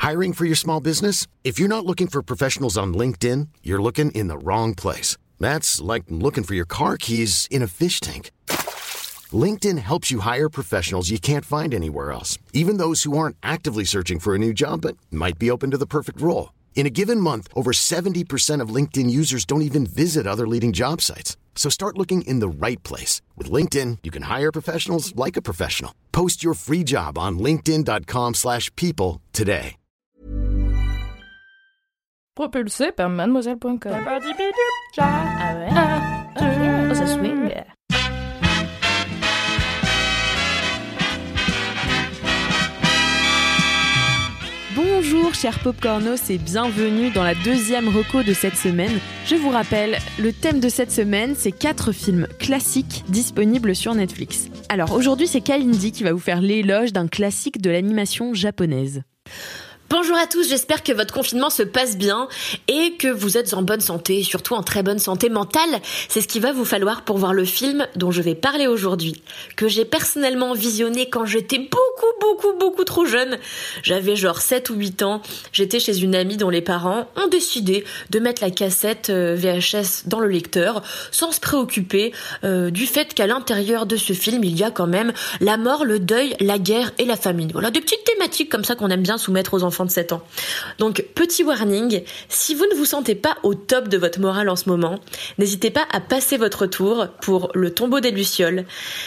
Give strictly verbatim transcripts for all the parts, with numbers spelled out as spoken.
Hiring for your small business? If you're not looking for professionals on LinkedIn, you're looking in the wrong place. That's like looking for your car keys in a fish tank. LinkedIn helps you hire professionals you can't find anywhere else, even those who aren't actively searching for a new job but might be open to the perfect role. In a given month, over seventy percent of LinkedIn users don't even visit other leading job sites. So start looking in the right place. With LinkedIn, you can hire professionals like a professional. Post your free job on linkedin dot com slash people today. Propulsé par mademoiselle point com. Ah ouais. Oh, ça swing. Bonjour chers popcornos et bienvenue dans la deuxième reco de cette semaine. Je vous rappelle, le thème de cette semaine, c'est quatre films classiques disponibles sur Netflix. Alors aujourd'hui, c'est Kalindi qui va vous faire l'éloge d'un classique de l'animation japonaise. Bonjour à tous, j'espère que votre confinement se passe bien et que vous êtes en bonne santé, surtout en très bonne santé mentale. C'est ce qu'il va vous falloir pour voir le film dont je vais parler aujourd'hui, que j'ai personnellement visionné quand j'étais beaucoup, beaucoup, beaucoup trop jeune. J'avais genre sept ou huit ans, j'étais chez une amie dont les parents ont décidé de mettre la cassette V H S dans le lecteur sans se préoccuper euh, du fait qu'à l'intérieur de ce film, il y a quand même la mort, le deuil, la guerre et la famine. Voilà, des petites thématiques comme ça qu'on aime bien soumettre aux enfants de sept ans. Donc, petit warning, si vous ne vous sentez pas au top de votre morale en ce moment, n'hésitez pas à passer votre tour pour Le Tombeau des Lucioles,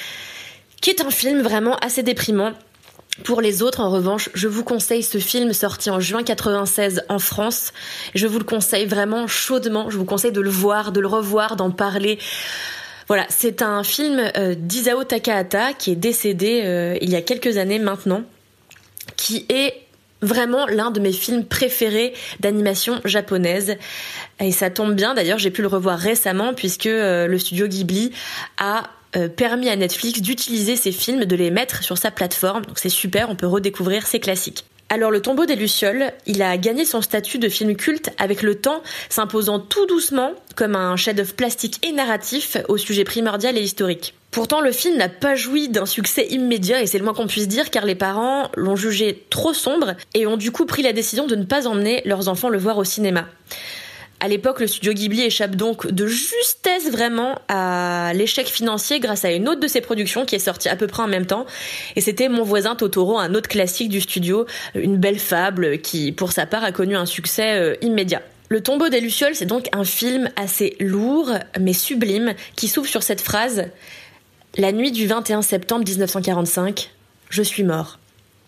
qui est un film vraiment assez déprimant. Pour les autres, en revanche, je vous conseille ce film sorti en juin quatre-vingt-seize en France. Je vous le conseille vraiment chaudement. Je vous conseille de le voir, de le revoir, d'en parler. Voilà, c'est un film euh, d'Isao Takahata qui est décédé euh, il y a quelques années maintenant, qui est vraiment l'un de mes films préférés d'animation japonaise. Et ça tombe bien, d'ailleurs, j'ai pu le revoir récemment puisque euh, le studio Ghibli a euh, permis à Netflix d'utiliser ces films, de les mettre sur sa plateforme. Donc c'est super, on peut redécouvrir ces classiques. Alors Le Tombeau des Lucioles, il a gagné son statut de film culte avec le temps, s'imposant tout doucement comme un chef-d'œuvre plastique et narratif au sujet primordial et historique. Pourtant, le film n'a pas joui d'un succès immédiat, et c'est le moins qu'on puisse dire, car les parents l'ont jugé trop sombre et ont du coup pris la décision de ne pas emmener leurs enfants le voir au cinéma. À l'époque, le studio Ghibli échappe donc de justesse vraiment à l'échec financier grâce à une autre de ses productions qui est sortie à peu près en même temps. Et c'était Mon voisin Totoro, un autre classique du studio, une belle fable qui, pour sa part, a connu un succès euh, immédiat. Le Tombeau des Lucioles, c'est donc un film assez lourd, mais sublime, qui s'ouvre sur cette phrase « La nuit du vingt et un septembre dix-neuf cent quarante-cinq, je suis mort ».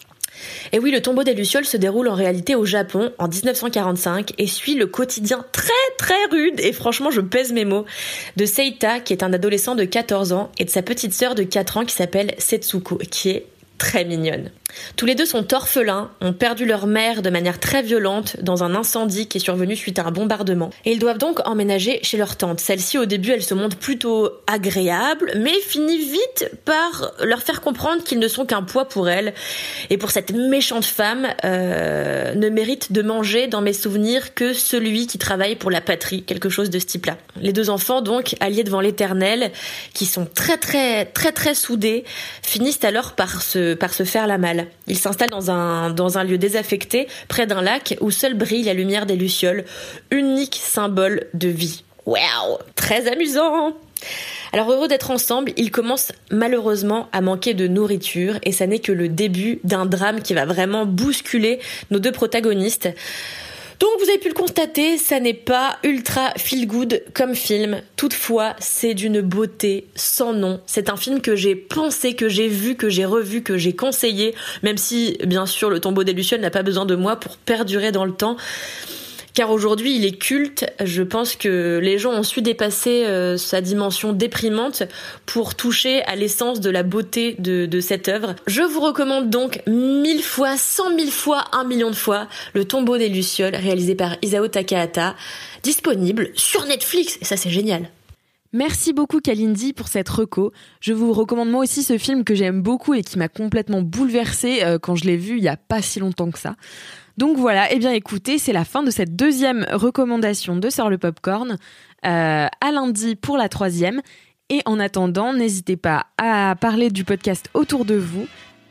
Et oui, Le Tombeau des Lucioles se déroule en réalité au Japon en dix-neuf cent quarante-cinq et suit le quotidien très très rude, et franchement je pèse mes mots, de Seita, qui est un adolescent de quatorze ans, et de sa petite sœur de quatre ans qui s'appelle Setsuko, qui est très mignonne. Tous les deux sont orphelins, ont perdu leur mère de manière très violente dans un incendie qui est survenu suite à un bombardement. Et ils doivent donc emménager chez leur tante. Celle-ci, au début, elle se montre plutôt agréable, mais finit vite par leur faire comprendre qu'ils ne sont qu'un poids pour elle. Et pour cette méchante femme, euh, ne mérite de manger, dans mes souvenirs, que celui qui travaille pour la patrie, quelque chose de ce type-là. Les deux enfants, donc, alliés devant l'Éternel, qui sont très très très très soudés, finissent alors par se, par se faire la malle. Ils s'installent dans un, dans un lieu désaffecté, près d'un lac où seule brille la lumière des lucioles, unique symbole de vie. Waouh, très amusant! Alors heureux d'être ensemble, ils commencent malheureusement à manquer de nourriture, et ça n'est que le début d'un drame qui va vraiment bousculer nos deux protagonistes. Donc vous avez pu le constater, ça n'est pas ultra feel good comme film. Toutefois, c'est d'une beauté sans nom. C'est un film que j'ai pensé, que j'ai vu, que j'ai revu, que j'ai conseillé, même si, bien sûr, Le Tombeau des Lucioles n'a pas besoin de moi pour perdurer dans le temps. Car aujourd'hui, il est culte. Je pense que les gens ont su dépasser euh, sa dimension déprimante pour toucher à l'essence de la beauté de, de cette œuvre. Je vous recommande donc mille fois, cent mille fois, un million de fois Le Tombeau des Lucioles, réalisé par Isao Takahata, disponible sur Netflix. Et ça, c'est génial. Merci beaucoup Kalindi pour cette reco. Je vous recommande moi aussi ce film que j'aime beaucoup et qui m'a complètement bouleversée euh, quand je l'ai vu il y a pas si longtemps que ça. Donc voilà, eh bien écoutez, c'est la fin de cette deuxième recommandation de Sœur le Popcorn. Euh, à lundi pour la troisième. Et en attendant, n'hésitez pas à parler du podcast autour de vous,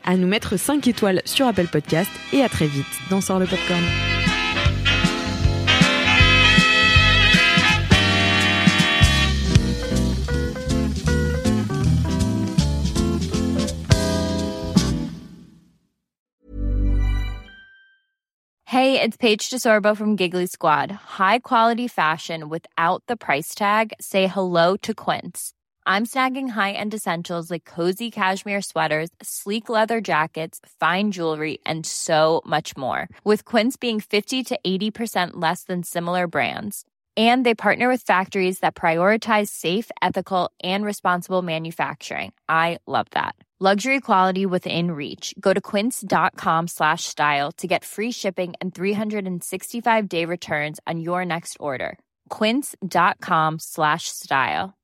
à nous mettre cinq étoiles sur Apple Podcast et à très vite dans Sort le Popcorn. Hey, it's Paige DeSorbo from Giggly Squad. High quality fashion without the price tag. Say hello to Quince. I'm snagging high-end essentials like cozy cashmere sweaters, sleek leather jackets, fine jewelry, and so much more. With Quince being fifty to eighty percent less than similar brands. And they partner with factories that prioritize safe, ethical, and responsible manufacturing. I love that. Luxury quality within reach. Go to quince.com slash style to get free shipping and three sixty-five day returns on your next order. Quince.com slash style.